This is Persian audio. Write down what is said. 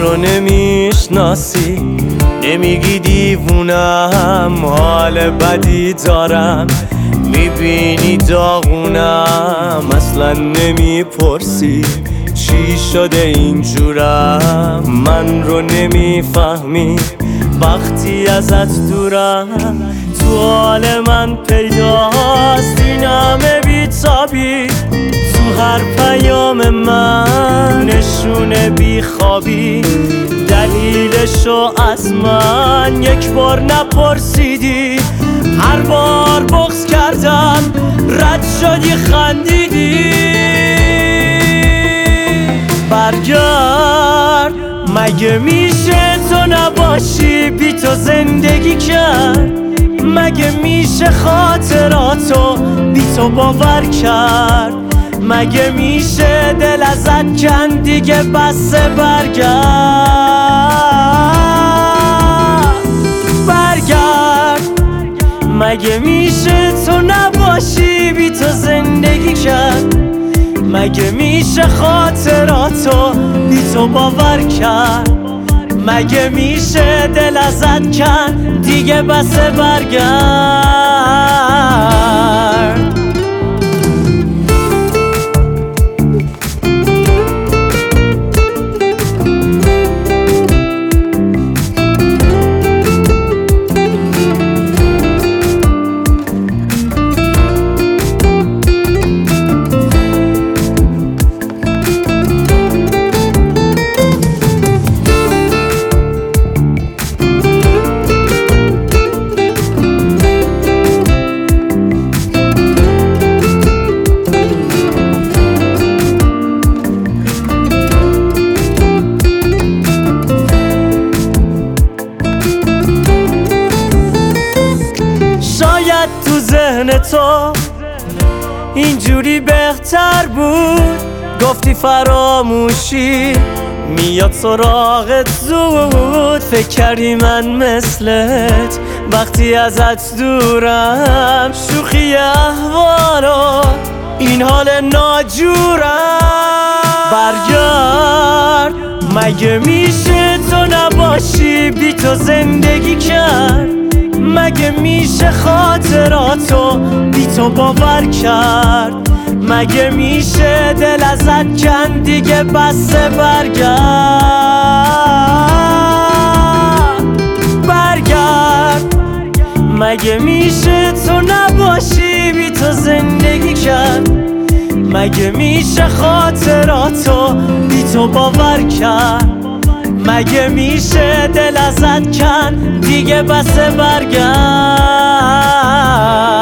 رو نمیشناسی، نمیگی دیوونم، حال بدی دارم، میبینی داغونم، اصلا نمیپرسی چی شده اینجورم. من رو نمیفهمی وقتی ازت دورم، تو حال من پیداست این همه بیتابی، تو هر پیام من نشونه بیخوابی، دلیلشو از من یک بار نپرسیدی، هر بار بغض کردم رد شدی خندیدی. برگرد، مگه میشه تو نباشی بی تو زندگی کرد، مگه میشه خاطراتو بی تو باور کرد، مگه میشه دل ازت کند دیگه بسه. برگرد، مگه میشه تو نباشی بی تو زندگی کرد، مگه میشه خاطراتو بی تو باور کرد، مگه میشه دل ازت کند دیگه بسه. برگرد. شاید تو ذهن تو اینجوری بهتر بود، گفتی فراموشی میاد سراغت زود، فکر کردی من مثلت وقتی ازت دورم، شوخی احوالات این حال ناجورم. برگرد، مگه میشه تو نباشی بی تو زندگی کرد، مگه میشه خاطراتو بی تو باور کرد، مگه میشه دل ازت کند دیگه بسه. برگرد، مگه میشه تو نباشی بی تو زندگی کرد، مگه میشه خاطراتو بی تو باور کرد، مگه میشه دل ازت کند دیگه بسه. برگرد.